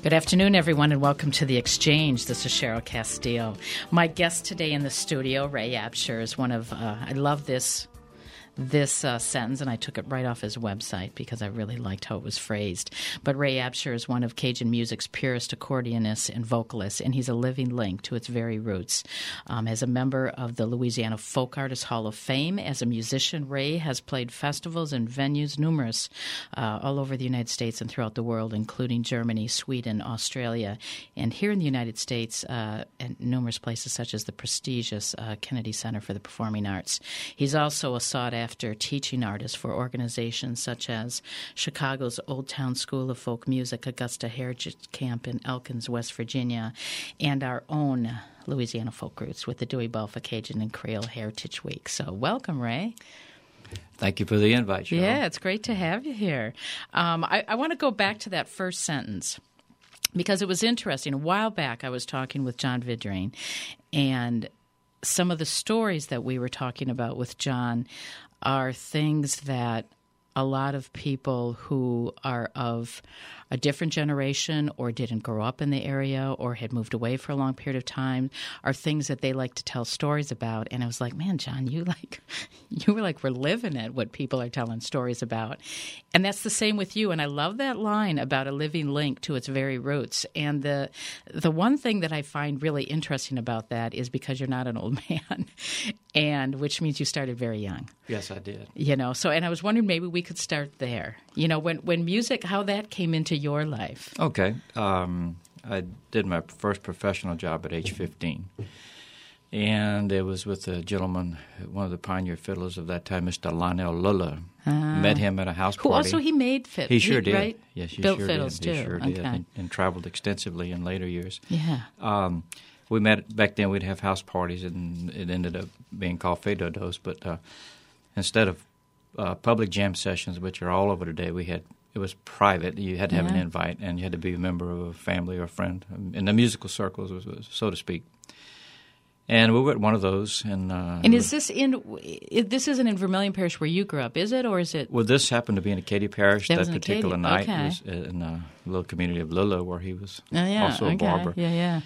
Good afternoon, everyone, and welcome to The Exchange. This is Cheryl Castillo. My guest today in the studio, Ray Absher, is one of, I love this sentence, and I took it right off his website because I really liked how it was phrased. But Ray Absher is one of Cajun music's purest accordionists and vocalists, and he's a living link to its very roots. As a member of the Louisiana Folk Artists Hall of Fame, as a musician, Ray has played festivals and venues numerous all over the United States and throughout the world, including Germany, Sweden, Australia, and here in the United States, and numerous places such as the prestigious Kennedy Center for the Performing Arts. He's also a sought-after teaching artist for organizations such as Chicago's Old Town School of Folk Music, Augusta Heritage Camp in Elkins, West Virginia, and our own Louisiana Folk Roots with the Dewey Balfa Cajun and Creole Heritage Week. So welcome, Ray. Thank you for the invite, Cheryl. Yeah, it's great to have you here. I want to go back to that first sentence because it was interesting. A while back I was talking with John Vidrine, and some of the stories that we were talking about with John are things that a lot of people who are of a different generation or didn't grow up in the area or had moved away for a long period of time are things that they like to tell stories about. And I was like, man, John, you were like, we're living it, what people are telling stories about. And that's the same with you. And I love that line about a living link to its very roots. And the one thing that I find really interesting about that is because you're not an old man, and which means you started very young. Yes, I did. So, and I was wondering maybe we could start there. When music, how that came into your life. Okay. I did my first professional job at age 15. And it was with a gentleman, one of the pioneer fiddlers of that time, Mr. Lionel Lulla. Met him at a house party. Who also he made fiddles. He sure did. Right? Yes, he built sure fiddles did. too. He sure did, and traveled extensively in later years. Yeah. We met back then. We'd have house parties, and it ended up being called Fedodos. But instead of public jam sessions, which are all over today, it was private. You had to have an invite, and you had to be a member of a family or a friend in the musical circles, so to speak. And we were at one of those. And is this this isn't in Vermilion Parish where you grew up, is it, or is it? Well, this happened to be in Acadia Parish that particular night. Okay. It was in a little community of Lula where he was also a okay. barber. Yeah.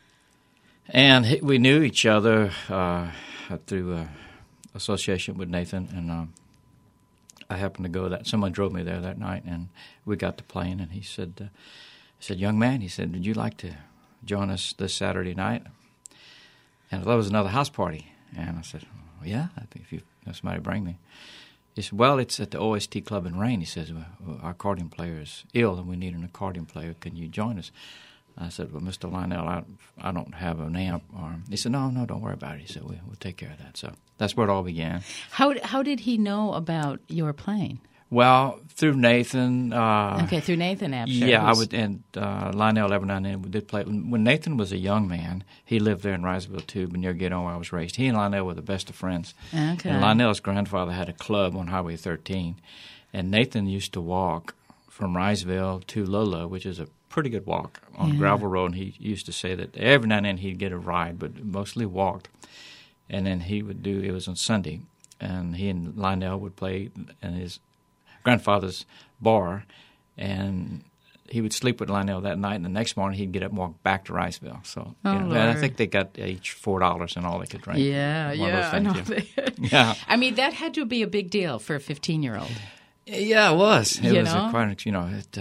And we knew each other through association with Nathan, and I happened to go someone drove me there that night, and we got to playing, and he said, young man, he said, would you like to join us this Saturday night? And that was another house party. And I said, well, yeah, I think if somebody bring me. He said, well, it's at the OST Club in Rain. He says, well, our accordion player is ill, and we need an accordion player. Can you join us? I said, well, Mr. Lionel, I don't have an amp. He said, no, don't worry about it. He said, we'll take care of that. So that's where it all began. How did he know about your playing? Well, through Nathan. Through Nathan Absher. Yeah, and Lionel every now and then we did play. When Nathan was a young man, he lived there in Riseville, too, near Gaydon where I was raised. He and Lionel were the best of friends. Okay. And Lionel's grandfather had a club on Highway 13, and Nathan used to walk from Riseville to Lula, which is a pretty good walk on gravel road, and he used to say that every now and then he'd get a ride, but mostly walked. And then he would it was on Sunday, and he and Lionel would play in his grandfather's bar, and he would sleep with Lionel that night, and the next morning he'd get up and walk back to Riceville. So and I think they got each $4 and all they could drink. Yeah. I know. Yeah. I mean, that had to be a big deal for a 15-year-old. Yeah, it was. It was know? quite, Do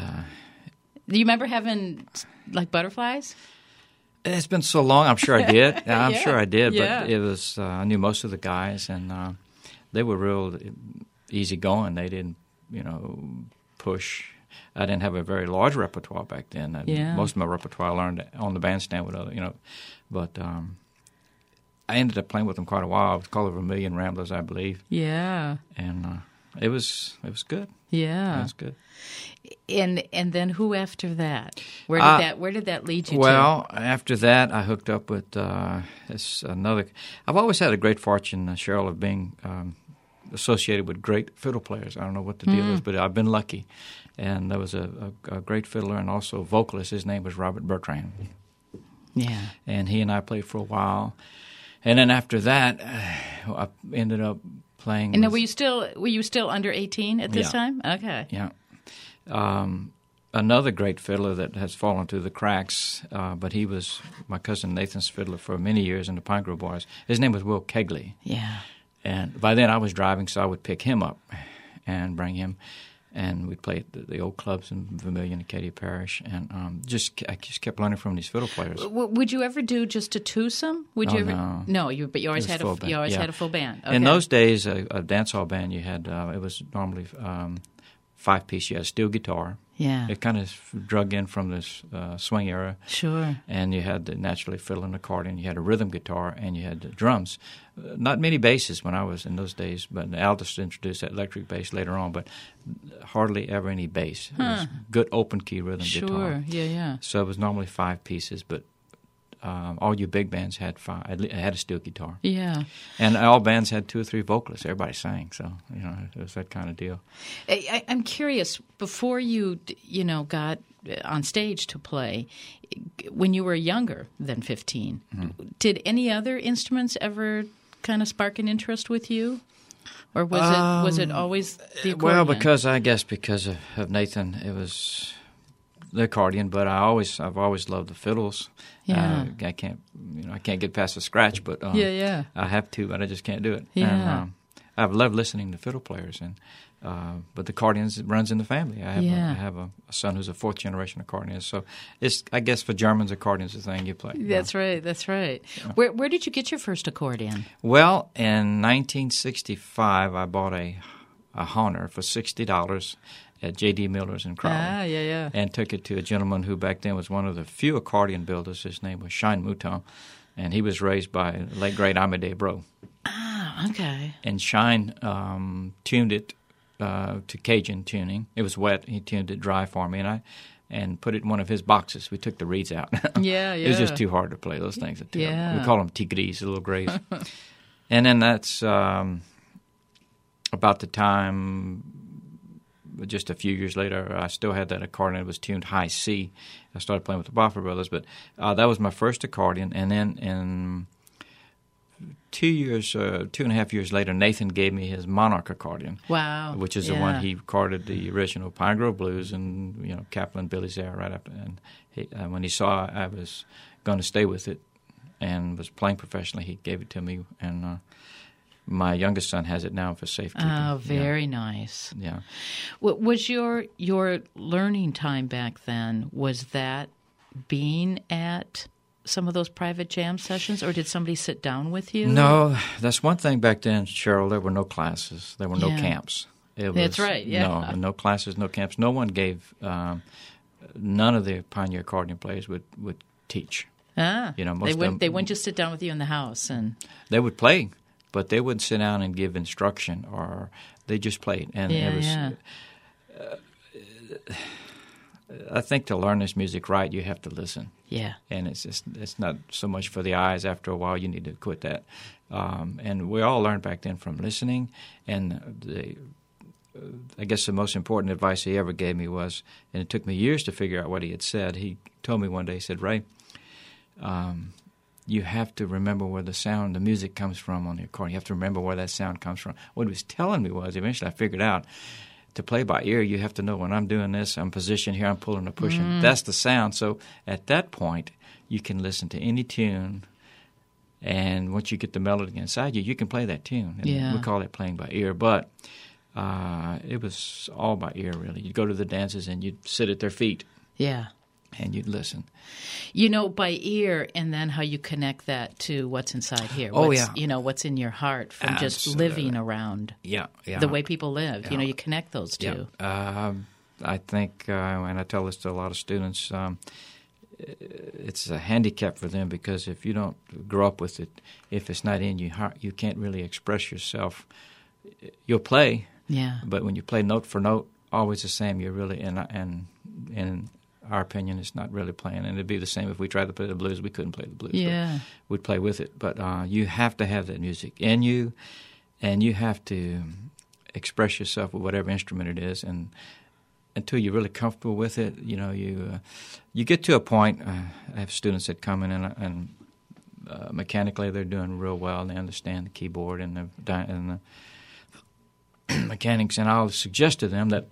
you remember having, like, butterflies? It's been so long. I'm sure I did. I'm sure I did. Yeah. But it was. I knew most of the guys, and they were real easygoing. They didn't, push. I didn't have a very large repertoire back then. Most of my repertoire I learned on the bandstand with other, But I ended up playing with them quite a while. It was called the Vermilion Ramblers, I believe. Yeah. And it was good. Yeah. It was good. And then who after that? Where did that lead you to? Well, after that, I hooked up with another. I've always had a great fortune, Cheryl, of being associated with great fiddle players. I don't know what the deal is, but I've been lucky. And there was a great fiddler and also a vocalist. His name was Robert Bertrand. Yeah. And he and I played for a while. And then after that, I ended up playing. And then were you still under 18 at this time? Okay. Yeah. another great fiddler that has fallen through the cracks, but he was my cousin Nathan's fiddler for many years in the Pine Grove Boys. His name was Will Kegley. Yeah. And by then I was driving, so I would pick him up and bring him. And we'd play at the old clubs in Vermilion, Acadia Parish, and I just kept learning from these fiddle players. Would you ever do just a twosome? Would you ever? No. But you always had a full band. Okay. In those days, a dance hall band, you had it was normally 5-piece. You had a steel guitar. Yeah. It kind of drug in from this swing era. Sure. And you had the naturally fiddle and accordion. You had a rhythm guitar, and you had the drums. Not many basses when I was in those days, but Aldous introduced that electric bass later on, but hardly ever any bass. It was good open-key rhythm guitar. Sure, yeah. So it was normally 5 pieces, but all your big bands had 5. It had a steel guitar. Yeah. And all bands had 2 or 3 vocalists. Everybody sang, so, it was that kind of deal. I'm curious, before you got on stage to play, when you were younger than 15, did any other instruments ever kind of spark an interest with you? Or was it always the accordion? Well, because of Nathan, it was the accordion, but I've always loved the fiddles. Yeah. I can't get past the scratch, but I have to, but I just can't do it. Yeah. And I've loved listening to fiddle players, and but the accordion runs in the family. I have a son who's a 4th generation accordionist, so it's, I guess, for Germans, accordion's the thing you play. That's right. Yeah. Where did you get your first accordion? Well, in 1965, I bought a Hohner for $60 at J.D. Miller's in Crowley. Yeah. And took it to a gentleman who back then was one of the few accordion builders. His name was Shine Mouton, and he was raised by late great Amédée Bro. Ah, okay. And Shine tuned it to Cajun tuning. It was wet. He tuned it dry for me, and put it in one of his boxes. We took the reeds out. Yeah. It was just too hard to play. Those things. Yeah. We call them tigres, the little grays. And then that's about the time. Just a few years later, I still had that accordion. It was tuned high C. I started playing with the Boffer Brothers, but that was my first accordion. And then in 2.5 years later, Nathan gave me his Monarch accordion. Wow. Which is the one he recorded the original Pine Grove Blues and, Kaplan, Billy's there right after. And when he saw I was going to stay with it and was playing professionally, he gave it to me. And my youngest son has it now for safekeeping. Oh, very nice. Yeah. Was your learning time back then, was that being at some of those private jam sessions, or did somebody sit down with you? No, that's one thing back then, Cheryl. There were no classes. There were no camps. That's right, yeah. No classes, no camps. No one gave, none of the pioneer accordion players would teach. Ah, most they wouldn't just sit down with you in the house. And they would play, but they wouldn't sit down and give instruction, or they just played. And it was, I think to learn this music right, you have to listen. Yeah. And it's not so much for the eyes. After a while, you need to quit that. And we all learned back then from listening. And I guess the most important advice he ever gave me was, and it took me years to figure out what he had said. He told me one day, he said, "Ray, you have to remember where the music comes from on the accordion. You have to remember where that sound comes from." What he was telling me was, eventually I figured out, to play by ear, you have to know when I'm doing this, I'm positioned here, I'm pulling or pushing. That's the sound. So at that point, you can listen to any tune, and once you get the melody inside you, you can play that tune. And we call it playing by ear. But it was all by ear, really. You'd go to the dances, and you'd sit at their feet. Yeah. And you'd listen. By ear, and then how you connect that to what's inside here. What's in your heart from just living around. Yeah. The way people live. Yeah. You connect those two. Yeah. I think, and I tell this to a lot of students, it's a handicap for them, because if you don't grow up with it, if it's not in your heart, you can't really express yourself. You'll play, but when you play note for note, always the same, you're really in our opinion, it's not really playing. And it'd be the same if we tried to play the blues. We couldn't play the blues. Yeah. We'd play with it. But you have to have that music in you, and you have to express yourself with whatever instrument it is. And until you're really comfortable with it, you get to a point. I have students that come in and mechanically they're doing real well, and they understand the keyboard and the mechanics. And I'll suggest to them that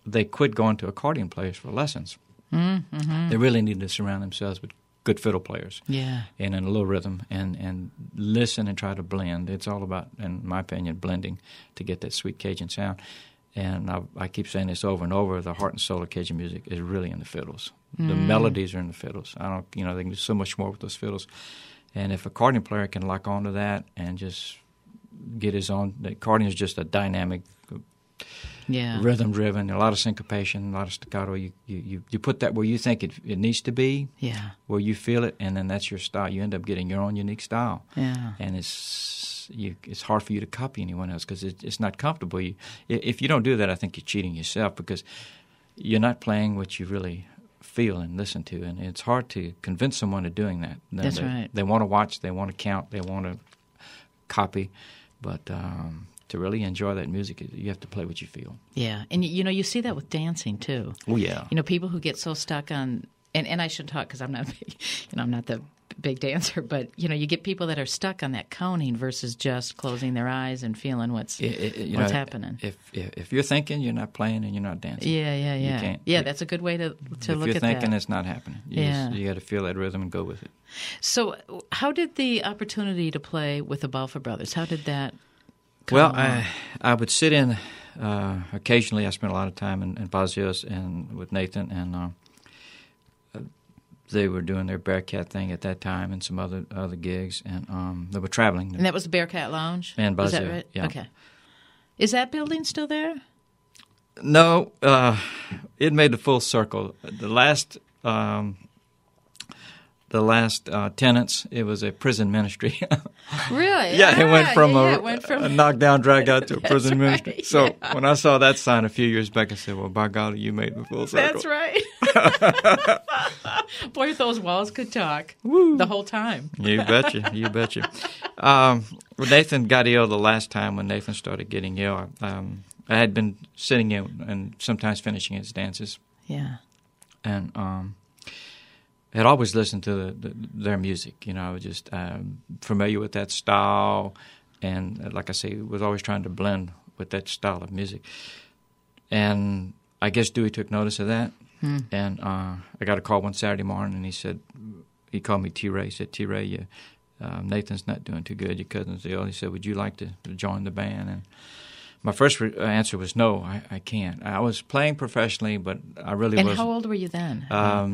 they quit going to accordion players for lessons. Mm-hmm. They really need to surround themselves with good fiddle players. Yeah. And in a low rhythm and listen and try to blend. It's all about, in my opinion, blending to get that sweet Cajun sound. And I keep saying this over and over, the heart and soul of Cajun music is really in the fiddles. The melodies are in the fiddles. They can do so much more with those fiddles. And if an accordion player can lock onto that and just get his own, the accordion is just a dynamic, rhythm-driven, a lot of syncopation, a lot of staccato. You put that where you think it needs to be, where you feel it, and then that's your style. You end up getting your own unique style. Yeah. And it's hard for you to copy anyone else because it's not comfortable. If you don't do that, I think you're cheating yourself because you're not playing what you really feel and listen to, and it's hard to convince someone of doing that. That's right. They want to watch, they want to count, they want to copy, but to really enjoy that music, you have to play what you feel. Yeah, and you see that with dancing too. Oh yeah. People who get so stuck on, and I shouldn't talk because I'm not big, I'm not the big dancer, but you get people that are stuck on that coning versus just closing their eyes and feeling what's happening. If you're thinking, you're not playing and you're not dancing. Yeah. You can't. Yeah, that's a good way to look at that. If you're thinking, it's not happening. You got to feel that rhythm and go with it. So, how did the opportunity to play with the Balfa Brothers? How did that come Well, along? I would sit in occasionally. I spent a lot of time in Pazios and with Nathan and. They were doing their Bearcat thing at that time and some other gigs, and they were traveling. And that was the Bearcat Lounge? And Is Bazio, that right? yeah. Okay. Is that building still there? No, it made the full circle. The last tenants, it was a prison ministry. Really? Yeah, it went from a a knockdown, drag out to a prison right, ministry. So when I saw that sign a few years back, I said, well, by golly, you made the full circle. That's right. Boy, if those walls could talk the whole time. You betcha. Nathan got ill the last time when Nathan started getting ill. I had been sitting in and sometimes finishing his dances. Yeah. And had always listened to their music. I was just familiar with that style, and like I say, was always trying to blend with that style of music. And I guess Dewey took notice of that, and I got a call one Saturday morning, and he called me T-Ray. He said, T-Ray, Nathan's not doing too good. Your cousin's ill. He said, would you like to join the band? And my first answer was no, I can't. I was playing professionally, but I really wasn't. And how old were you then?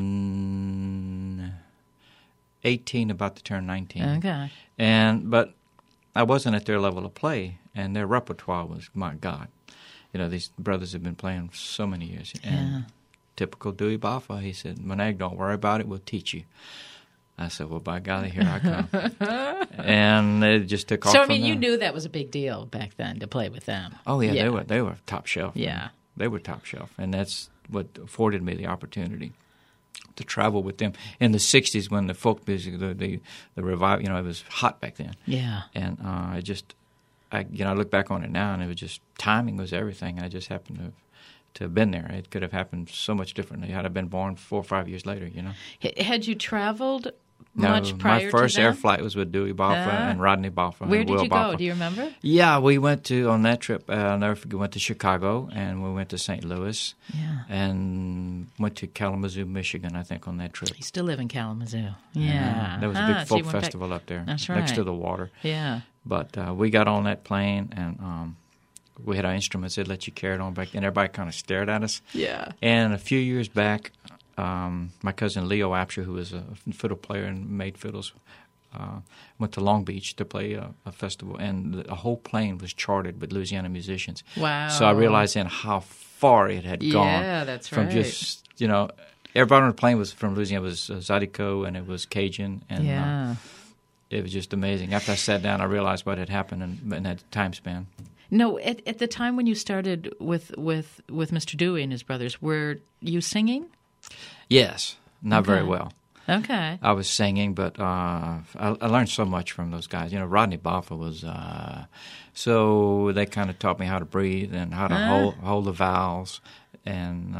18, about to turn 19. Okay. But I wasn't at their level of play, and their repertoire was, my God. These brothers have been playing for so many years. And typical Dewey Balfa, he said, Monag, don't worry about it, we'll teach you. I said, well, by golly, here I come. And it just took off. So, from there. you knew that was a big deal back then to play with them. Oh, yeah. They were top shelf. Yeah. They were top shelf. And that's what afforded me the opportunity to travel with them in the 60s when the folk music, the revival, it was hot back then. Yeah. And I look back on it now, and it was just timing was everything. I just happened to have been there. It could have happened so much differently had I been born 4 or 5 years later. Had you traveled much prior to my first that? air flight was with Dewey Balfa and Rodney Balfa. Where and did Will you Balfa. go? Do you remember? Yeah, we went on that trip. I'll never forget. We went to Chicago, and we went to St. Louis, and went to Kalamazoo, Michigan, I think, on that trip. You still live in Kalamazoo. Yeah. There was a big folk festival up there. That's right. Next to the water. Yeah. But we got on that plane, and we had our instruments. They'd let you carry it on back then. Everybody kind of stared at us. Yeah. And a few years back, my cousin Leo Apsher, who was a fiddle player and made fiddles, went to Long Beach to play a festival, and a whole plane was chartered with Louisiana musicians. Wow. So I realized then how far it had gone. Yeah, that's from right. Just, everybody on the plane was from Louisiana. It was Zydeco, and it was Cajun. And it was just amazing. After I sat down, I realized what had happened in that time span. No, at the time when you started with Mr. Dewey and his brothers, were you singing? Yes, not very well. Okay. I was singing, but I learned so much from those guys. Rodney Balfa was so they kind of taught me how to breathe and how to hold the vowels, and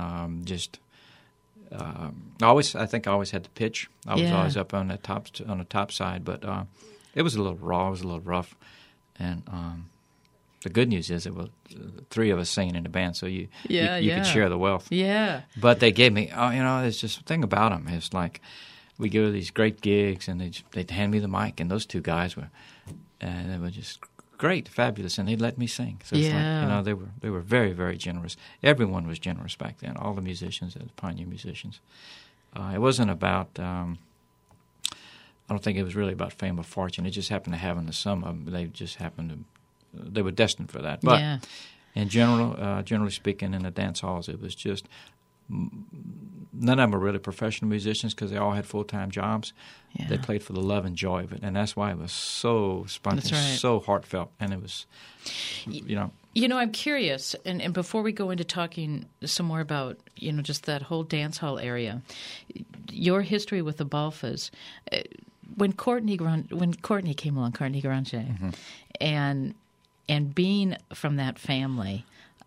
I think I always had the pitch. I was always up on the top side, but it was a little raw. It was a little rough, and the good news is there were three of us singing in the band, so you could share the wealth. Yeah. But they gave me, there's just a thing about them. It's like we go to these great gigs, and they'd hand me the mic, and those two guys they were just great, fabulous, and they'd let me sing. So it's like, they were very, very generous. Everyone was generous back then. All the musicians, the pioneer musicians. It wasn't about. I don't think it was really about fame or fortune. It just happened to happen to some of them. They just happened to. They were destined for that. But in general, generally speaking, in the dance halls, it was just. None of them were really professional musicians because they all had full-time jobs. Yeah. They played for the love and joy of it, and that's why it was so spontaneous, so heartfelt, and it was, I'm curious, and before we go into talking some more about, just that whole dance hall area, your history with the Balfas, when Courtney came along, Courtney Granger, mm-hmm. and being from that family,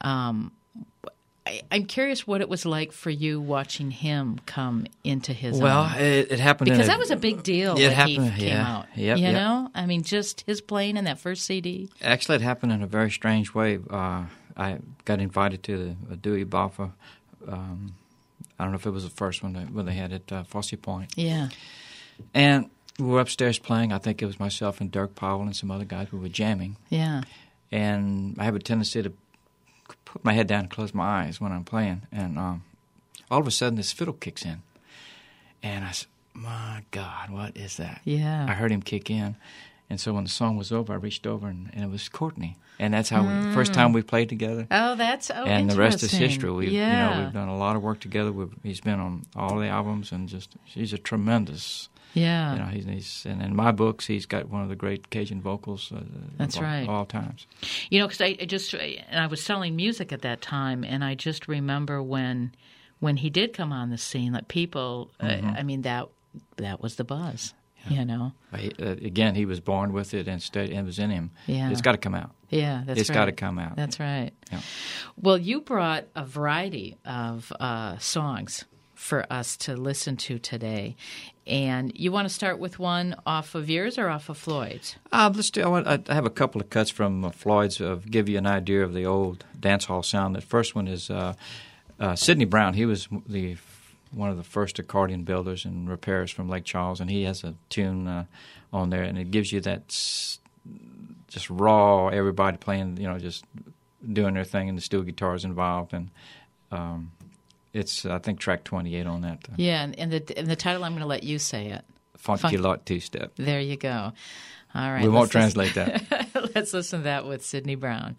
I'm curious what it was like for you watching him come into his own. It happened because that was a big deal when he came out. Yep, you know, I mean, just his playing in that first CD. Actually, it happened in a very strange way. I got invited to the Dewey Balfa. I don't know if it was the first one when they had it at Fosse Point. Yeah, and we were upstairs playing. I think it was myself and Dirk Powell and some other guys. We were jamming. Yeah, and I have a tendency to put my head down and close my eyes when I'm playing, and all of a sudden this fiddle kicks in, and I said, "My God, what is that?" Yeah, I heard him kick in, and so when the song was over, I reached over and it was Courtney, and that's how first time we played together. Oh, that's and the rest is history. We've done a lot of work together. He's been on all the albums, and he's a tremendous. Yeah, he's and in my books, he's got one of the great Cajun vocals. That's right, all times. Because I was selling music at that time, and I just remember when he did come on the scene, like people. I mean that was the buzz. Yeah. Again, he was born with it, and it was in him. Yeah, it's got to come out. Yeah, it's got to come out. That's right. Yeah. Well, you brought a variety of songs for us to listen to today. And you want to start with one off of yours or off of Floyd's? Let's do. I have a couple of cuts from Floyd's to give you an idea of the old dance hall sound. The first one is Sidney Brown. He was one of the first accordion builders and repairers from Lake Charles, and he has a tune on there, and it gives you that just raw, everybody playing, just doing their thing, and the steel guitars involved, and it's, I think, track 28 on that. Yeah, and the title, I'm going to let you say it. Funky Lot Two-Step. There you go. All right. We won't translate that. Let's listen to that with Sidney Brown.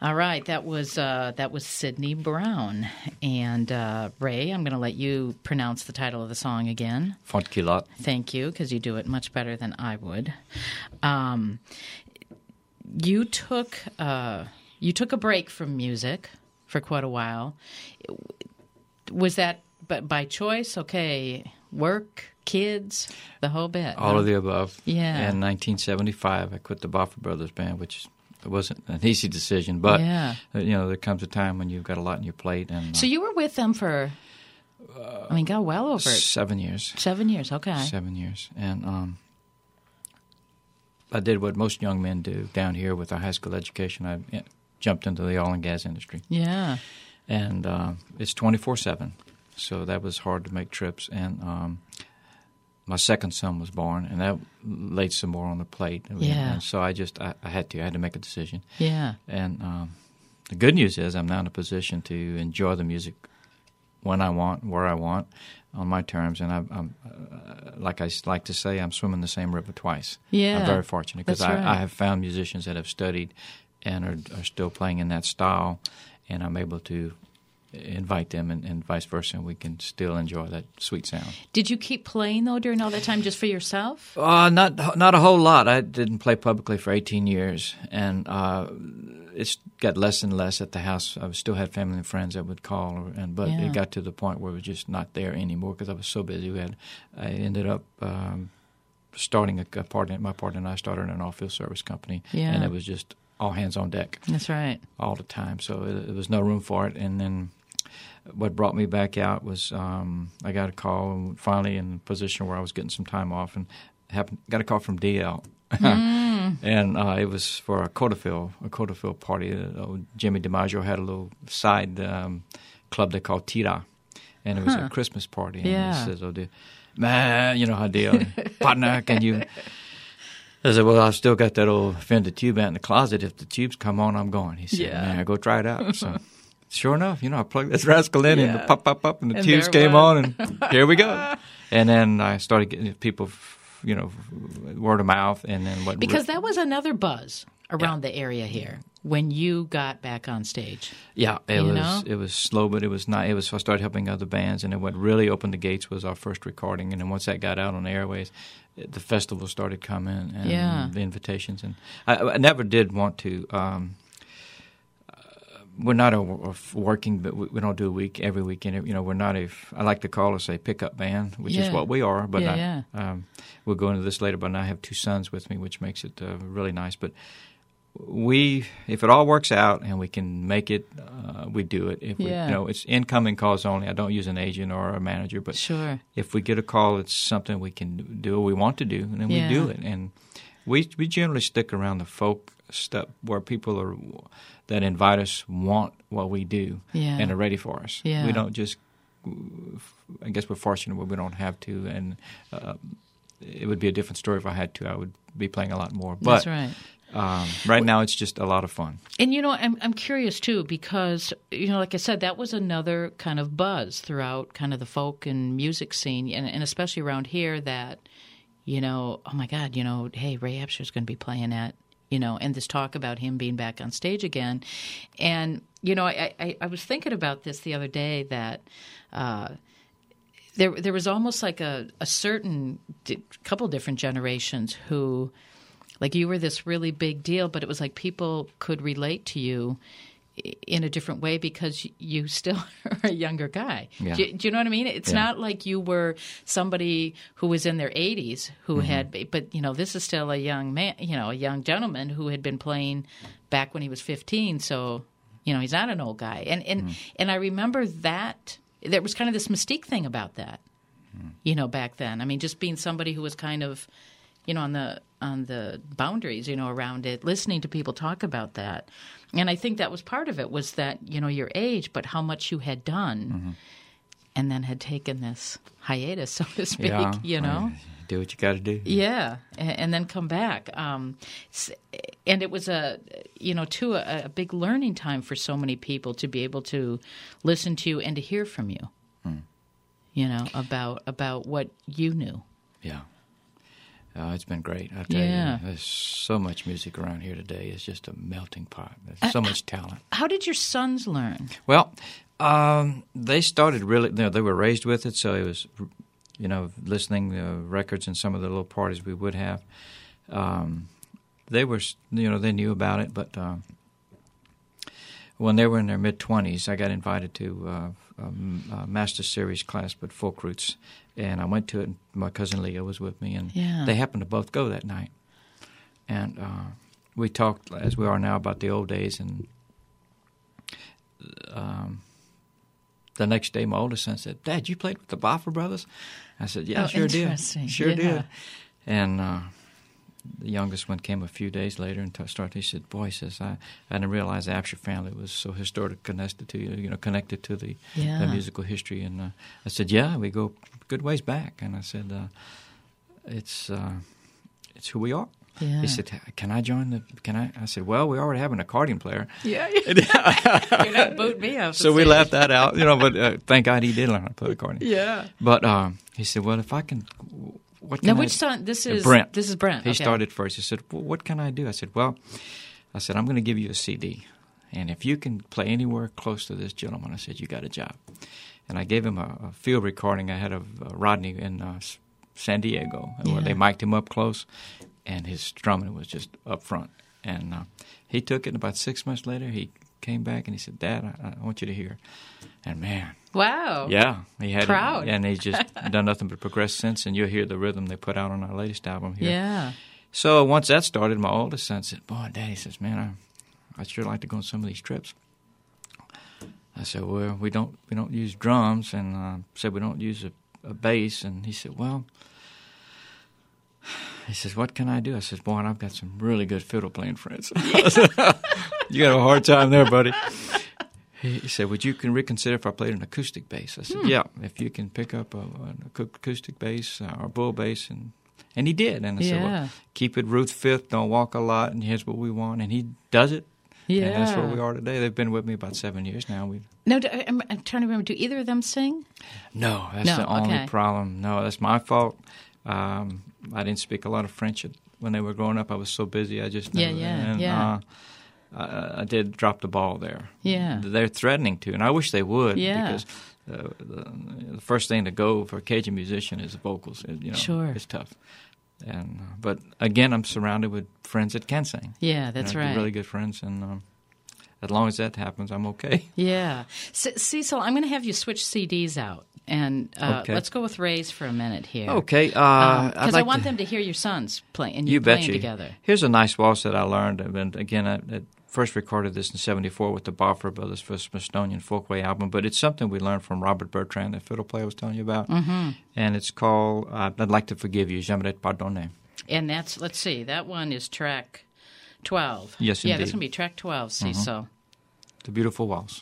All right, that was Sidney Brown. And Ray, I'm going to let you pronounce the title of the song again. Fontkilat. Thank you, because you do it much better than I would. You took a break from music for quite a while. Was that by choice? Okay, work, kids, the whole bit. All of the above. Yeah. In 1975, I quit the Boffa Brothers Band, which wasn't an easy decision. But, there comes a time when you've got a lot on your plate. And so you were with them for, well over 7 years. 7 years, okay. 7 years. And I did what most young men do down here with a high school education. I jumped into the oil and gas industry. Yeah. And it's 24/7, so that was hard to make trips. And my second son was born, and that laid some more on the plate. Yeah. And so I had to make a decision. Yeah. And the good news is I'm now in a position to enjoy the music when I want, where I want, on my terms. And I'm like I like to say, I'm swimming the same river twice. Yeah. I'm very fortunate because That's right. I have found musicians that have studied and are still playing in that style, and I'm able to invite them and vice versa, and we can still enjoy that sweet sound. Did you keep playing, though, during all that time just for yourself? Not a whole lot. I didn't play publicly for 18 years, and it's got less and less at the house. I still had family and friends that would call, but it got to the point where it was just not there anymore because I was so busy. I ended up starting my partner and I started an off-field service company, and it was just all hands on deck. That's right. All the time. So it was no room for it. And then what brought me back out was I got a call finally in a position where I was getting some time off and got a call from DL. And it was for a Codafield party. Jimmy DiMaggio had a little side club they called Tira. And it was a Christmas party. And he says, man, you know how deal. Partner, can you... I said, well, I've still got that old Fender tube out in the closet. If the tubes come on, I'm going. He said, man, go try it out. So sure enough, I plugged this rascal in and pop, and the tubes came on, and here we go. And then I started getting people, word of mouth. And then because that was another buzz around the area here when you got back on stage. Yeah, it was slow, but it was not. I started helping other bands, and then what really opened the gates was our first recording. And then once that got out on the airways, the festivals started coming and the invitations. And I never did want to. We're not a working, but we don't do a week every weekend. We're not I like to call us a pickup band, which is what we are. But we'll go into this later. But I have two sons with me, which makes it really nice. But if it all works out and we can make it, we do it. If it's incoming calls only. I don't use an agent or a manager, but if we get a call, it's something we can do or we want to do, and then we do it. And we generally stick around the folk stuff where people that invite us want what we do and are ready for us. We don't just. I guess we're fortunate where we don't have to, and it would be a different story if I had to. I would be playing a lot more. But, that's right. Right now, it's just a lot of fun. And, I'm curious, too, because, like I said, that was another kind of buzz throughout kind of the folk and music scene, and especially around here that, oh, my God, hey, Ray Absher's going to be playing at, and this talk about him being back on stage again. And, I was thinking about this the other day that there was almost like a certain couple different generations who – like you were this really big deal, but it was like people could relate to you in a different way because you still are a younger guy. Yeah. Do you know what I mean? It's not like you were somebody who was in their 80s who had, but this is still a young man, a young gentleman who had been playing back when he was 15. So, he's not an old guy. And I remember that there was kind of this mystique thing about that, back then. I mean, just being somebody who was kind of, on the boundaries, around it, listening to people talk about that. And I think that was part of it was that, your age, but how much you had done and then had taken this hiatus, so to speak, Do what you got to do. Yeah, and then come back. And it was a big learning time for so many people to be able to listen to you and to hear from you, about what you knew. Yeah. It's been great. I tell Yeah. you, there's so much music around here today. It's just a melting pot. There's so much talent. How did your sons learn? Well, they started really. They were raised with it, so it was, listening to records and some of the little parties we would have. They were, they knew about it, but when they were in their mid-20s, I got invited to a Master Series class with Folk Roots, and I went to it. And my cousin Leo was with me, and they happened to both go that night. And we talked, as we are now, about the old days. And the next day, my oldest son said, "Dad, you played with the Boffer Brothers?" I said, "Yeah, sure did. Sure did." And the youngest one came a few days later and started. He said, "Boy," he says, I didn't realize the Absher family was so historically connected to the musical history." And I said, "Yeah, we go good ways back." And I said, "It's who we are." Yeah. He said, "Can I join I said, "Well, we already have an accordion player." Yeah. You're not booting me off. So we left that out, but thank God he did learn how to play accordion. Yeah. But he said, "Well, if I can, what can now, I which son? This is Brent. This is Brent. He started first. He said, "Well, what can I do?" I said, I'm going to give you a CD. And if you can play anywhere close to this gentleman," I said, "you got a job." And I gave him a field recording I had of Rodney in San Diego, where they mic'd him up close, and his strumming was just up front. And he took it, and about 6 months later, he came back and he said, "Dad, I want you to hear." And man. Wow. Yeah. He had Proud. And he's just done nothing but progress since, and you'll hear the rhythm they put out on our latest album here. Yeah. So once that started, my oldest son said, "Boy, Daddy," says, "man, I'd sure like to go on some of these trips." I said, "Well, we don't use drums," and said we don't use a bass. And he said, he says, "What can I do?" I said, "Boy, I've got some really good fiddle playing friends." "You got a hard time there, buddy." He said, "Would you reconsider if I played an acoustic bass?" I said, "Yeah, if you can pick up an acoustic bass or bull bass." And he did. And I said, "Well, keep it Ruth Fifth, don't walk a lot, and here's what we want." And he does it. Yeah. And that's where we are today. They've been with me about 7 years now. No, I'm trying to remember. Do either of them sing? No, that's the only problem. No, that's my fault. I didn't speak a lot of French when they were growing up. I was so busy. I just never, I did drop the ball there. Yeah, they're threatening to, and I wish they would. Yeah, because the first thing to go for a Cajun musician is the vocals. Sure, it's tough. And but again, I'm surrounded with friends that can sing. Yeah, that's right. Really good friends, and as long as that happens, I'm okay. Yeah, Cecil, I'm going to have you switch CDs out. And let's go with Ray's for a minute here. Okay. Because I want them to hear your sons play and you playing together. Here's a nice waltz that I learned. And again, I first recorded this in '74 with the Boffer Brothers for the Smithsonian Folkway album. But it's something we learned from Robert Bertrand, the fiddle player I was telling you about. Mm-hmm. And it's called "I'd Like to Forgive You," J'aimerais te pardonner. And that's, let's see, that one is track 12. Yes, indeed. Yeah, that's going to be track 12, Cecil. Mm-hmm. It's a beautiful waltz.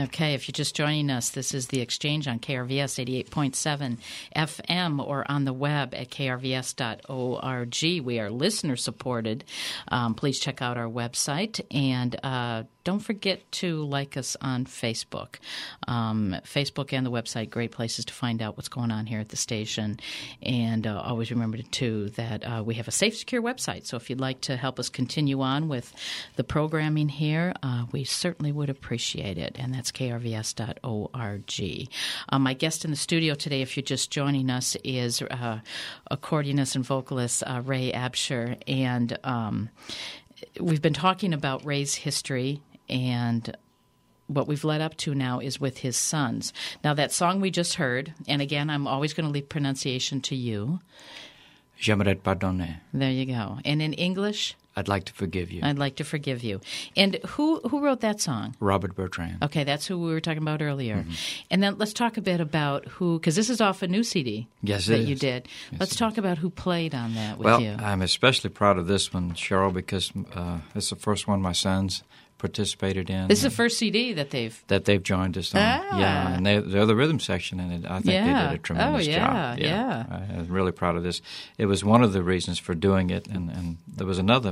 Okay, if you're just joining us, this is The Exchange on KRVS 88.7 FM or on the web at krvs.org. We are listener-supported. Please check out our website, and don't forget to like us on Facebook. Facebook and the website, great places to find out what's going on here at the station. And always remember, too, that we have a safe, secure website. So if you'd like to help us continue on with the programming here, we certainly would appreciate it. And that's krvs.org. My guest in the studio today, if you're just joining us, is accordionist and vocalist Ray Absher. And we've been talking about Ray's history, and what we've led up to now is with his sons. Now, that song we just heard, and again, I'm always going to leave pronunciation to you. J'aimerais pardonner. There you go. And in English? I'd like to forgive you. I'd like to forgive you. And who wrote that song? Robert Bertrand. Okay, that's who we were talking about earlier. Mm-hmm. And then let's talk a bit about who, because this is off a new CD that you did. Yes, let's talk about who played on that with you. Well, I'm especially proud of this one, Cheryl, because it's the first one my sons participated in. This is the first CD that they've joined us on. Ah. Yeah, and they're the rhythm section in it. I think they did a tremendous job. Yeah. I'm really proud of this. It was one of the reasons for doing it, and there was another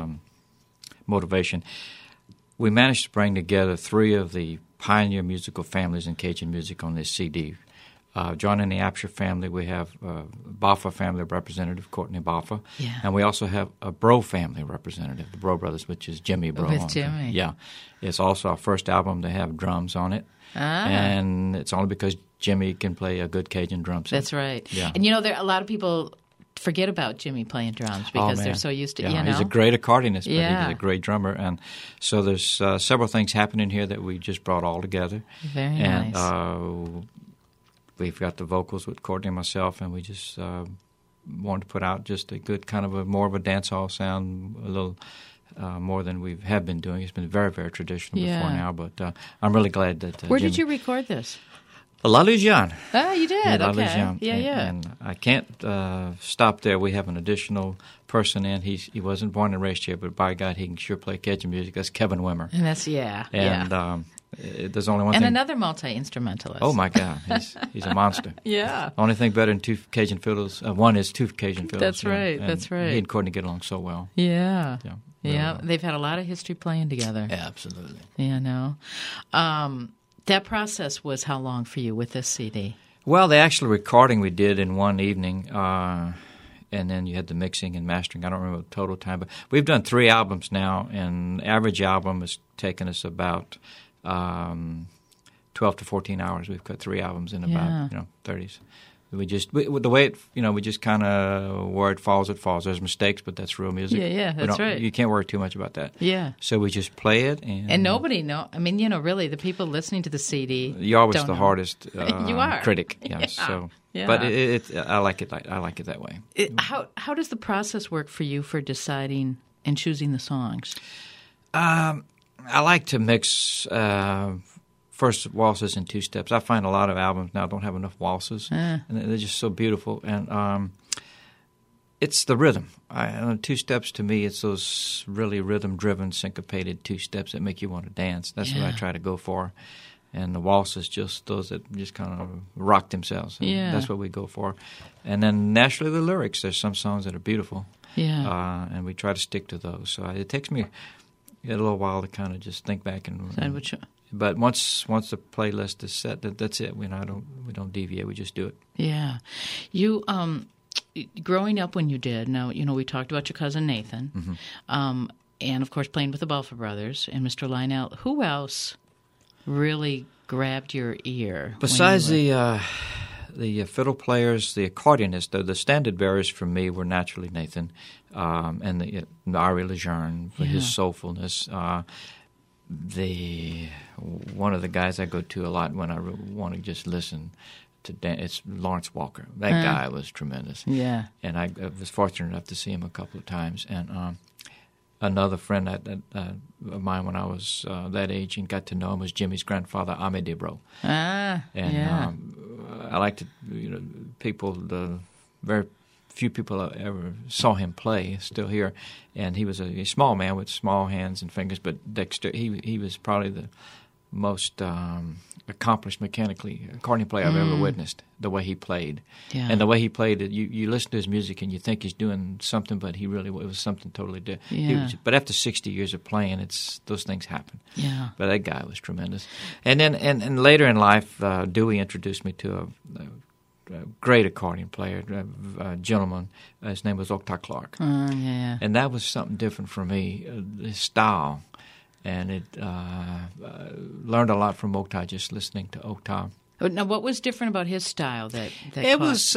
motivation. We managed to bring together three of the pioneer musical families in Cajun music on this CD. Joining the Absher family, we have Boffa family representative, Courtney Boffa. Yeah. And we also have a Bro family representative, the Bro brothers, which is Jimmy Bro. With Jimmy. Yeah. It's also our first album to have drums on it. Ah. And it's only because Jimmy can play a good Cajun drum set. That's right. Yeah. And, there are a lot of people forget about Jimmy playing drums because they're so used to, He's a great accordionist, but he's a great drummer. And so there's several things happening here that we just brought all together. Very nice. And we've got the vocals with Courtney and myself, and we just wanted to put out just a good kind of more of a dance hall sound, a little more than we have been doing. It's been very, very traditional before now, but I'm really glad that Where did you record this? La Louisiane. Oh, you did? La okay. Louisiane. Yeah. And I can't stop there. We have an additional person in. He wasn't born and raised here, but by God, he can sure play Cajun music. That's Kevin Wimmer. And that's, there's only one thing. And another multi-instrumentalist. Oh, my God. He's a monster. Yeah. Only thing better than two Cajun fiddles. One is two Cajun fiddles. That's right. That's right. He and Courtney get along so well. Yeah. Yeah. They've had a lot of history playing together. Yeah, absolutely. That process was how long for you with this CD? Well, the actual recording we did in one evening, and then you had the mixing and mastering. I don't remember the total time, but we've done 3 albums now, and the average album has taken us about 12 to 14 hours. We've cut 3 albums in about 30s. We just kind of where it falls. There's mistakes, but that's real music. Yeah, that's right. You can't worry too much about that. Yeah. So we just play it, and nobody know. I mean, really, the people listening to the CD. You're always the hardest you are. critic. Yeah. So, but I like it. I like it that way. How does the process work for you for deciding and choosing the songs? I like to mix. First waltzes and 2-steps. I find a lot of albums now don't have enough waltzes, and they're just so beautiful. And it's the rhythm. 2-steps to me, it's those really rhythm-driven, syncopated 2-steps that make you want to dance. That's what I try to go for. And the waltzes, just those that just kind of rock themselves. And that's what we go for. And then naturally the lyrics. There's some songs that are beautiful. Yeah. And we try to stick to those. So it takes me a little while to kind of just think back and. But once the playlist is set, that's it. We don't deviate. We just do it. Yeah, you growing up when you did. Now we talked about your cousin Nathan, and of course playing with the Boffa brothers and Mr. Lionel. Who else really grabbed your ear? Besides the fiddle players, the accordionists, the standard bearers for me were naturally Nathan, and the Ari Lejeune for his soulfulness. One of the guys I go to a lot when I want to just listen to dance, it's Lawrence Walker. That guy was tremendous. Yeah. And I was fortunate enough to see him a couple of times. And another friend of mine when I was that age and got to know him was Jimmy's grandfather, Amédée Bro. I like to, people, the very few people ever saw him play, still here, and he was a small man with small hands and fingers, but dexter. He was probably most accomplished mechanically accordion player I've ever witnessed. The way he played, and the way he played it, you listen to his music and you think he's doing something, but it was something totally different. Yeah. But after 60 years of playing, those things happen. Yeah. But that guy was tremendous. And then and later in life, Dewey introduced me to a great accordion player, a gentleman. His name was Oktay Clark. Yeah. And that was something different for me, his style. And it learned a lot from Oktay, just listening to Oktay. Now, what was different about his style? That it was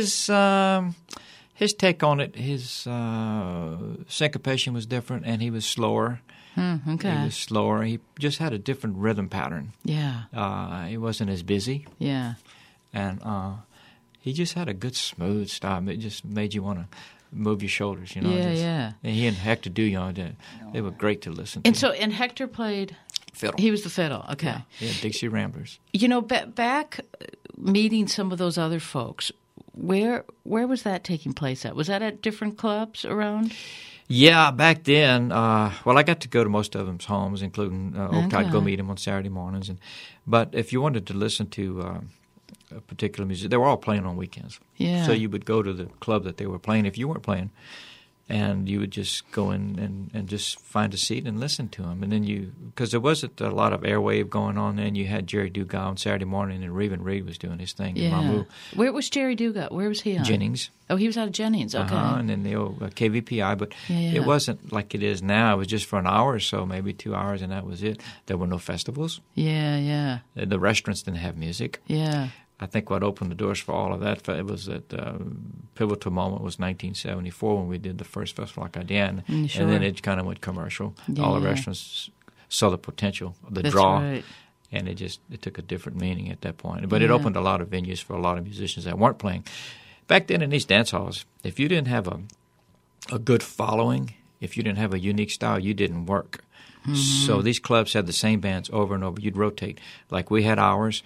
his take on it. His syncopation was different, and he was slower. Okay. He was slower. He just had a different rhythm pattern. Yeah. He wasn't as busy. Yeah. And he just had a good, smooth style. It just made you want to move your shoulders, Yeah. And he and Hector Duyon, they were great to listen to. And Hector played fiddle. He was the fiddle. Okay. Yeah, Dixie Ramblers. Back meeting some of those other folks, where was that taking place at? Was that at different clubs around? Yeah, back then, I got to go to most of them's homes, including Oktay. I'd go meet him on Saturday mornings. But if you wanted to listen to a particular music, they were all playing on weekends. Yeah. So you would go to the club that they were playing if you weren't playing, and you would just go in and just find a seat and listen to them. And then because there wasn't a lot of airwave going on then, you had Jerry Dugas on Saturday morning, and Reven Reed was doing his thing in Mamou. Where was Jerry Dugas? Where was he on? Jennings. Oh, he was out of Jennings. Okay. And then the old KVPI, but it wasn't like it is now. It was just for an hour or so, maybe 2 hours, and that was it. There were no festivals. Yeah. The restaurants didn't have music. Yeah. I think what opened the doors for all of that, it was that pivotal moment was 1974 when we did the first Festival Acadian, Sure. and then it kind of went commercial. Yeah. All the restaurants saw the potential, the That's draw, right. and it took a different meaning at that point. But it opened a lot of venues for a lot of musicians that weren't playing. Back then in these dance halls, if you didn't have a good following, if you didn't have a unique style, you didn't work. Mm-hmm. So these clubs had the same bands over and over. You'd rotate. Like we had ours.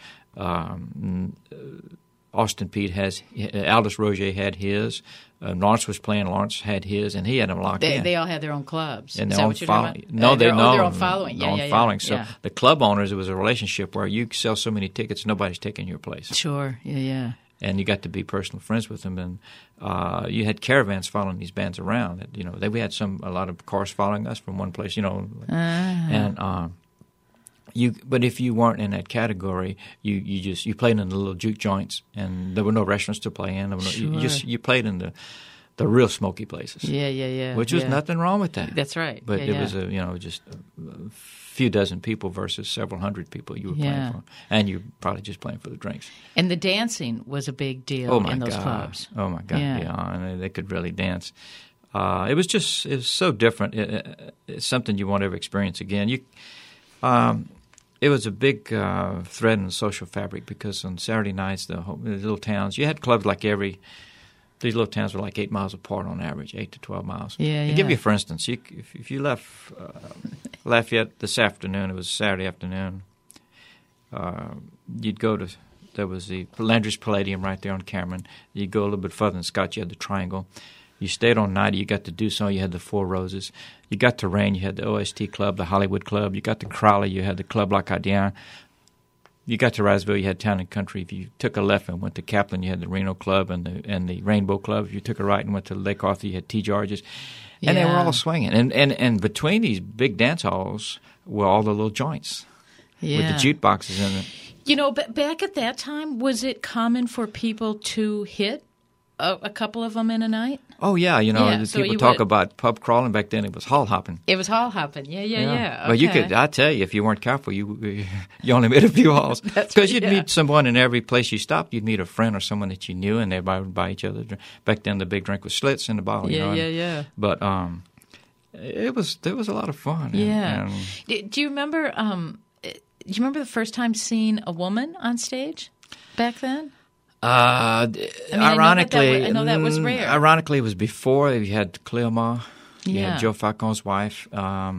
Austin Pete has Aldous Roger had his. Lawrence was playing. Lawrence had his, and he had them locked in. They all had their own clubs. And Is their that own what you're talking following. about? No, their own following. Their own following. So the club owners, it was a relationship where you sell so many tickets, nobody's taking your place. Sure. Yeah. And you got to be personal friends with them, and you had caravans following these bands around. We had a lot of cars following us from one place. And. But if you weren't in that category, you played in the little juke joints, and there were no restaurants to play in. You played in the real smoky places. Yeah. Which was nothing wrong with that. That's right. But it was just a few dozen people versus several hundred people you were playing for, and you're probably just playing for the drinks. And the dancing was a big deal in those clubs. Oh my God! Yeah, and they could really dance. It was so different. It's something you won't ever experience again. It was a big thread in the social fabric because on Saturday nights, the little towns, you had clubs like these little towns were like 8 miles apart on average, 8 to 12 miles. Yeah. To give you a for instance, if you left Lafayette this afternoon, it was Saturday afternoon, you'd go to, there was the Landry's Palladium right there on Cameron. You'd go a little bit further in Scott, you had the Triangle. You stayed on night. You got to do so. You had the Four Roses. You got to Rain. You had the OST Club, the Hollywood Club. You got to Crowley. You had the Club L'Acadien. You got to Roseville. You had Town and Country. If you took a left and went to Kaplan, you had the Reno Club and the Rainbow Club. If you took a right and went to Lake Arthur, you had T. George's. And they were all swinging. And between these big dance halls were all the little joints with the jukeboxes in it. But back at that time, was it common for people to hit a couple of them in a night? Oh, yeah. People talk about pub crawling. Back then it was hall hopping. It was hall hopping. Yeah. Well, okay. I tell you, if you weren't careful, you only made a few halls. Because you'd meet someone in every place you stopped. You'd meet a friend or someone that you knew, and everybody would buy each other. Back then the big drink was Schlitz in the bottle. Yeah. But there was a lot of fun. Yeah. Do you remember the first time seeing a woman on stage back then? Ironically, I know that was rare. Ironically, it was before you had Cleo Ma, you had Joe Falcon's wife,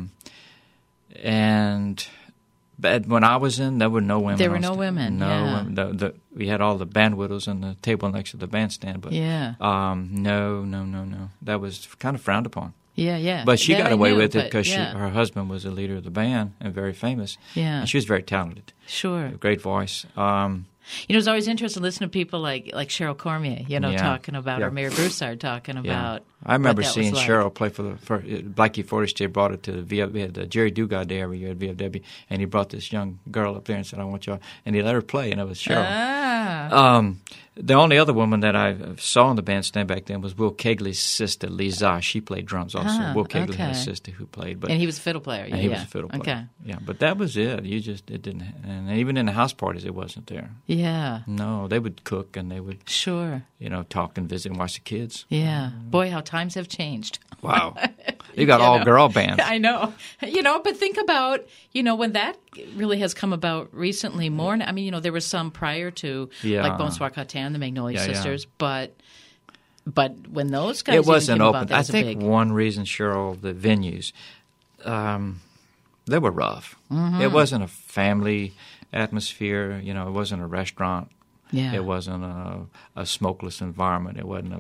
but when I was in, there were no women. There were no women. Women. We had all the band widows on the table next to the bandstand, but no. That was kind of frowned upon. Yeah. But she That got I away knew, with it but, because yeah. her husband was the leader of the band and very famous. Yeah. And she was very talented. Sure. Great voice. It's always interesting to listen to people like Cheryl Cormier, Yeah. talking about, Yeah. or Mary Broussard talking about. I remember what that seeing was like. Cheryl play for Blackie Forrester brought it to the VFW. We had Jerry Dugard Day every year at VFW, and he brought this young girl up there and said, "I want y'all," and he let her play, and it was Cheryl. Ah. The only other woman that I saw in the bandstand back then was Will Kegley's sister, Lisa. She played drums also. Will Kegley had a okay. sister who played, but And he was a fiddle player. and he was a fiddle player. Okay. Yeah, but that was it. It didn't, and even in the house parties, it wasn't there. Yeah. No, they would cook and they would, Sure. talk and visit and watch the kids. Yeah. Boy, how times have changed. Wow, you got all girl bands. I know. But think about, when that really has come about recently more. I mean, there was some prior to, Yeah. like Bonsoir Catan, the Magnolia Yeah, yeah. Sisters, but when those guys It even wasn't came open. about, that I was a think big. one reason, Cheryl, the venues, they were rough. Mm-hmm. It wasn't a family atmosphere. It wasn't a restaurant. Yeah. It wasn't a smokeless environment. It wasn't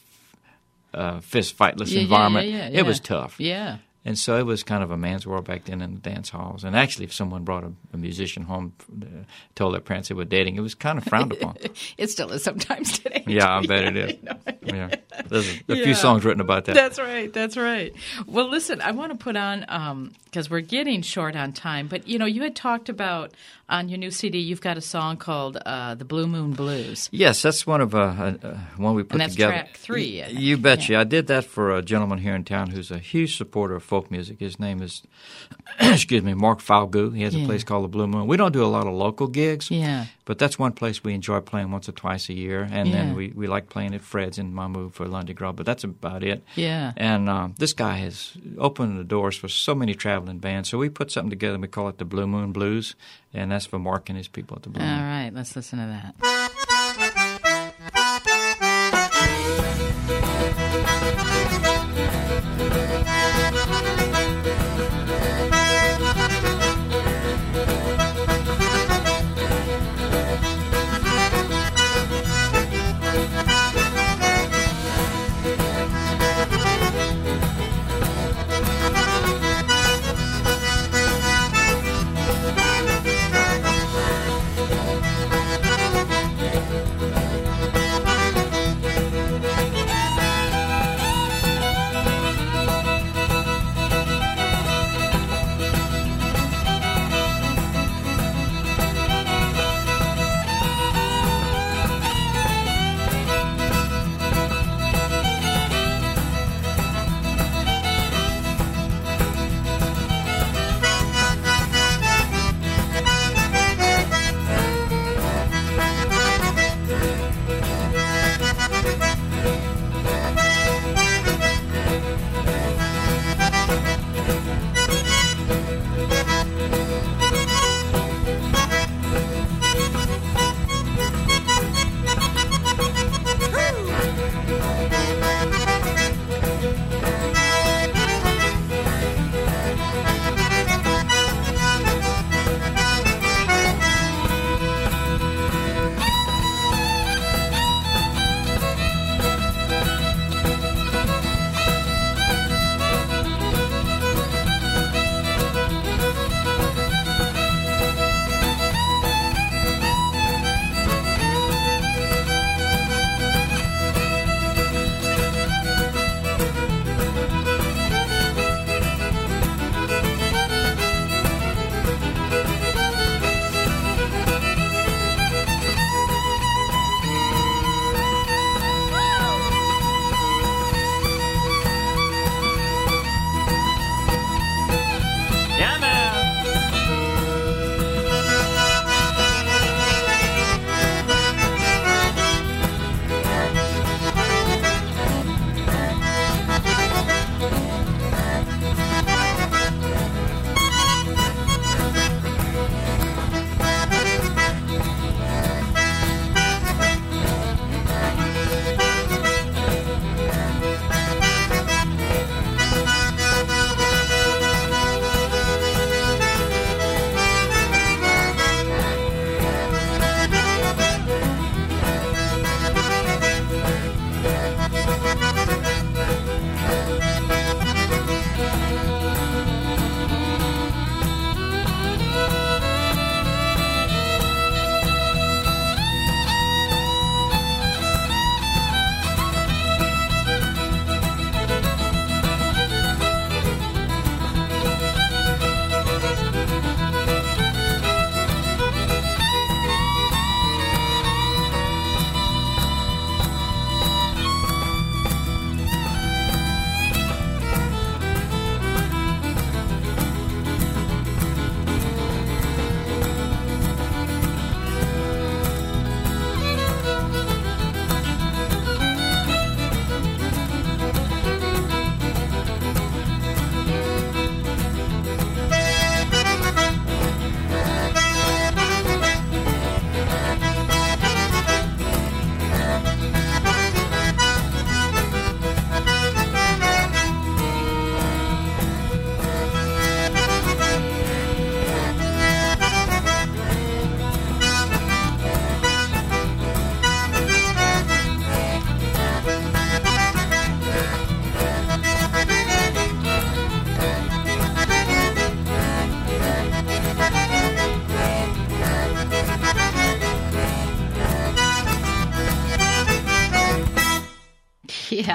a fist fightless environment. Yeah. It was tough. Yeah. And so it was kind of a man's world back then in the dance halls. And actually, if someone brought a musician home, told their parents they were dating, it was kind of frowned upon. It still is sometimes today. Yeah, I bet it is. Yeah. There's a Yeah. few songs written about that. That's right. Well, listen, I want to put on, because we're getting short on time, but, you had talked about on your new CD, you've got a song called The Blue Moon Blues. Yes, that's one of one we put And that's together. track 3. You betcha. I did that for a gentleman here in town who's a huge supporter of folk music. His name is, Mark Falgout. He has a place called the Blue Moon. We don't do a lot of local gigs, Yeah. but that's one place we enjoy playing once or twice a year. And then we like playing at Fred's in Mamou for Lundi Gras, but that's about it. Yeah. And this guy has opened the doors for so many traveling bands. So we put something together and we call it the Blue Moon Blues. And that's for Mark and his people at the Blue All Moon. right, let's listen to that.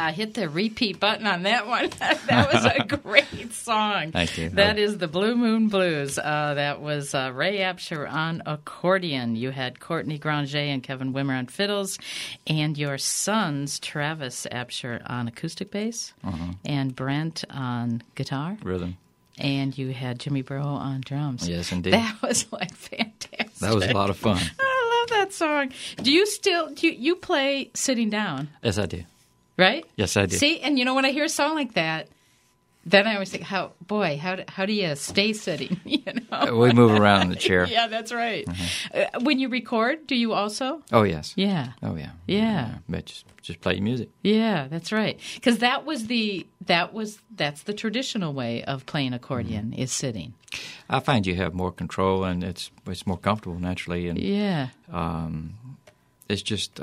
Yeah, hit the repeat button on that one. That was a great song. Thank you. That is the Blue Moon Blues. That was Ray Absher on accordion. You had Courtney Granger and Kevin Wimmer on fiddles, and your sons, Travis Absher, on acoustic bass, and Brent on guitar. Rhythm. And you had Jimmy Burrow on drums. Yes, indeed. That was like fantastic. That was a lot of fun. I love that song. Do you play sitting down? Yes, I do. Right? Yes, I do. See, and you know, when I hear a song like that, then I always think, how do you stay sitting? You know, We move around in the chair. Yeah, that's right. When you record, do you also? Oh, yes. Yeah. Oh, yeah. Yeah. But just play music. Yeah, that's right. Because that's the traditional way of playing accordion is sitting. I find you have more control, and it's more comfortable naturally. And Yeah. it's just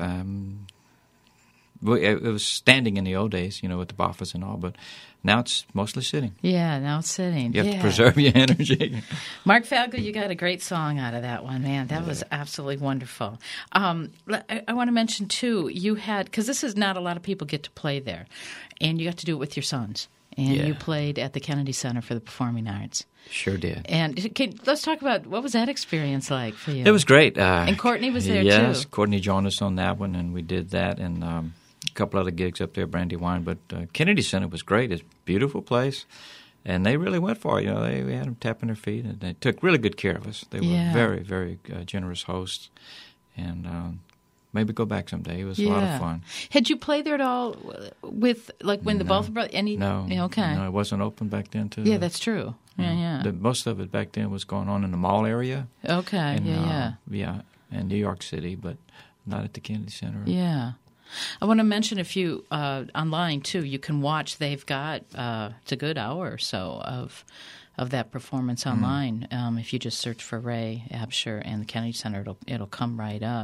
it was standing in the old days, with the Boffas and all, but now it's mostly sitting. Yeah, now it's sitting. You have to preserve your energy. Mark Falco, you got a great song out of that one, man. That was absolutely wonderful. I want to mention, too, you had, because this is not a lot of people get to play there, and you got to do it with your sons. And you played at the Kennedy Center for the Performing Arts. Sure did. And let's talk about, what was that experience like for you? It was great. And Courtney was there, yes, too. Courtney joined us on that one, and we did that, and a couple other gigs up there, Brandywine. But Kennedy Center was great. It's a beautiful place, and they really went for it. We had them tapping their feet, and they took really good care of us. They were very, very generous hosts, and maybe go back someday. It was a lot of fun. Had you played there at all with, like, when the Balfour Brothers? No. Okay. No, it wasn't open back then. Yeah, that's true. Yeah. Most of it back then was going on in the mall area. Okay, Yeah, in New York City, but not at the Kennedy Center. Yeah. I want to mention a few online, too. You can watch. They've got it's a good hour or so of that performance online. If you just search for Ray Absher and the Kennedy Center, it'll come right up.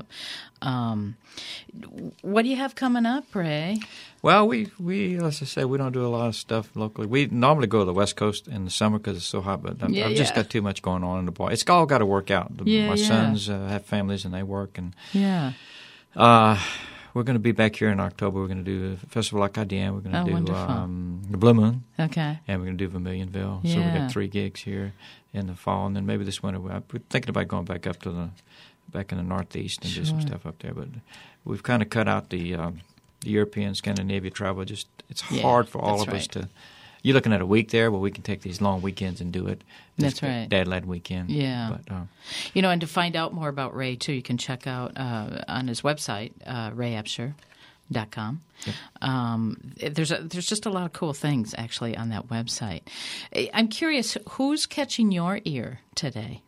What do you have coming up, Ray? Well, we let's just say we don't do a lot of stuff locally. We normally go to the West Coast in the summer because it's so hot, but I've just got too much going on in the bar. It's all got to work out. My sons have families and they work, and we're going to be back here in October. We're going to do the Festival Acadien. We're going to do the Blue Moon. Okay. And we're going to do Vermilionville. Yeah. So we got 3 gigs here in the fall, and then maybe this winter we're thinking about going back up to back in the Northeast and do some stuff up there. But we've kind of cut out the European, Scandinavia travel. It's hard for all of us to. You're looking at a week there, well, we can take these long weekends and do it. That's right. Dad-led weekend. Yeah. But, and to find out more about Ray, too, you can check out on his website, rayabsher.com. Yep. There's just a lot of cool things, actually, on that website. I'm curious, who's catching your ear today?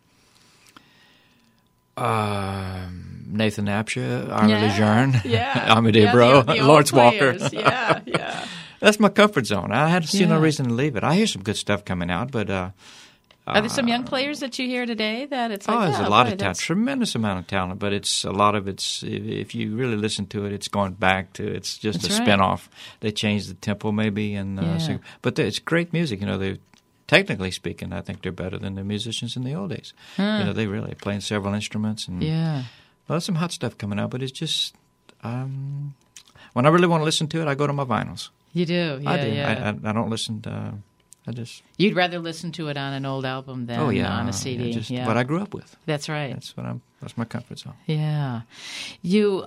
Nathan Absher, Army Lejeune, Amédée Bro, Lawrence Walker. Yeah. That's my comfort zone. I had to see no reason to leave it. I hear some good stuff coming out, but are there some young players that you hear today that it's like? There's a lot of talent, tremendous amount of talent, but a lot of it's if you really listen to it, it's going back to it's just a spinoff. They changed the tempo maybe, but it's great music. They technically speaking, I think they're better than the musicians in the old days. They really playing several instruments and there's some hot stuff coming out. But it's just when I really want to listen to it, I go to my vinyls. You do, I do. Yeah. I don't listen to. You'd rather listen to it on an old album than on a CD. What I grew up with. That's right. That's my comfort zone. Yeah, you.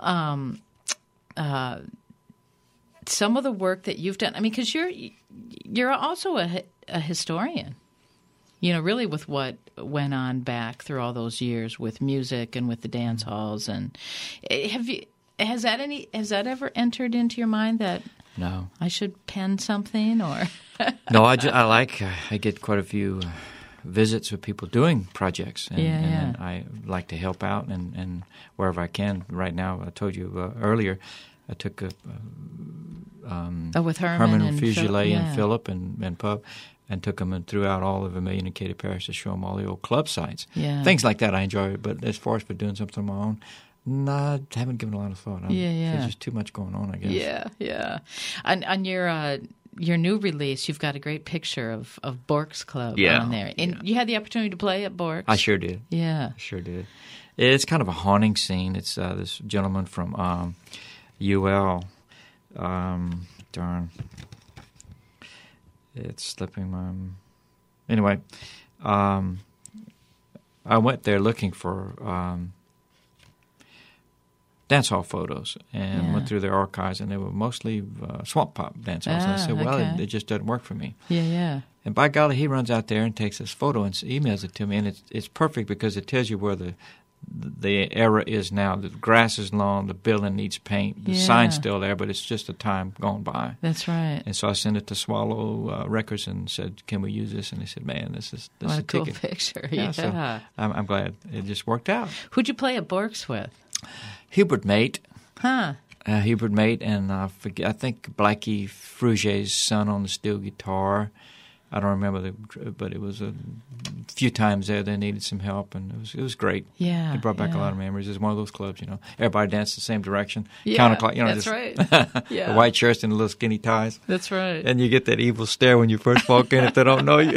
Some of the work that you've done. I mean, because you're also a historian. Really with what went on back through all those years with music and with the dance halls, and has that ever entered into your mind that? No. I should pen something or? No, I get quite a few visits with people doing projects. And I like to help out and wherever I can. Right now, I told you earlier, I took with Herman and Fugile and Philip and Pub and took them and threw out all of Vermilion and Katy Parish to show them all the old club sites. Yeah. Things like that I enjoy. But as far as for doing something on my own, no, I haven't given a lot of thought. There's just too much going on, I guess. Yeah. On your new release, you've got a great picture of Bork's Club on there. And you had the opportunity to play at Bork's? I sure did. Yeah. I sure did. It's kind of a haunting scene. It's this gentleman from UL. darn. It's slipping my... Anyway, I went there looking for dance hall photos and went through their archives, and they were mostly swamp pop dance halls. And I said, well, it just doesn't work for me. Yeah. And by golly, he runs out there and takes this photo and emails it to me, and it's perfect because it tells you where the era is now. The grass is long, the building needs paint, the sign's still there, but it's just a time gone by. That's right. And so I sent it to Swallow Records and said, "Can we use this?" And they said, "Man, this is what a cool ticket." picture. So I'm glad it just worked out. Who'd you play at Bork's with? Hubert Mate. Huh. Hubert Mate and I think Blackie Fruget's son on the steel guitar. I don't remember but it was a few times there they needed some help, and it was great. Yeah, it brought back a lot of memories. It was one of those clubs, everybody danced the same direction, counterclockwise. That's just, right. The white shirts and the little skinny ties. That's right. And you get that evil stare when you first walk in if they don't know you.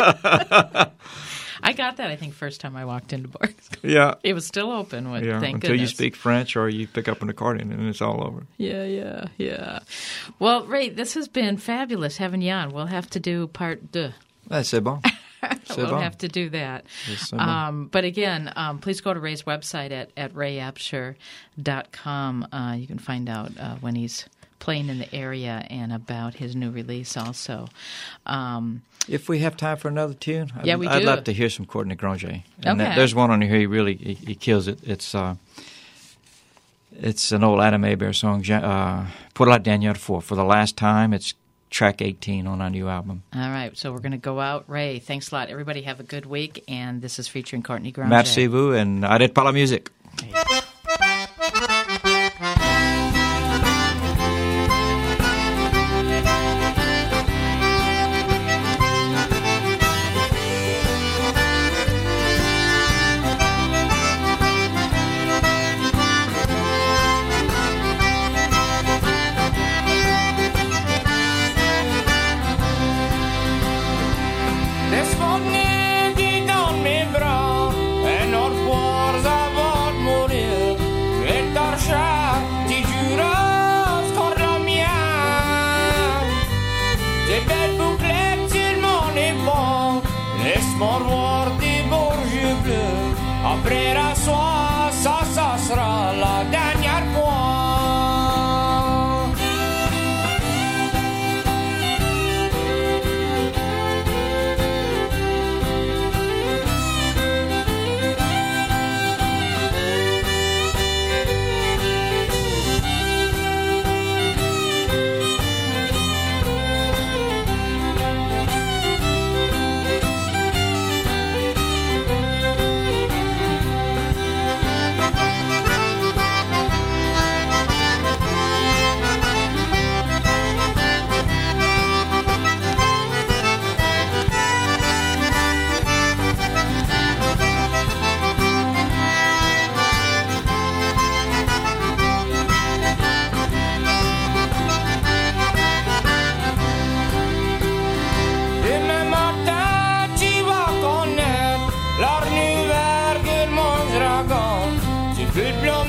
I got that, I think, first time I walked into Bork's. Yeah. It was still open. Thank until goodness. you speak French or you pick up an accordion and it's all over. Yeah. Well, Ray, this has been fabulous having you on. We'll have to do part 2. C'est bon. We'll have to do that. But again, please go to Ray's website at rayabsher.com. You can find out when he's playing in the area and about his new release also. If we have time for another tune, we do. I'd love to hear some Courtney Granger. And okay. There's one on here he kills it. It's an old Adam Hebert song, Pour la dernière fois, for the last time. It's track 18 on our new album. All right, so we're going to go out. Ray, thanks a lot. Everybody have a good week, and this is featuring Courtney Granger. Merci vous, and arrête pas la musique. Après la soie, ça sera la dernière fois. Plus blanc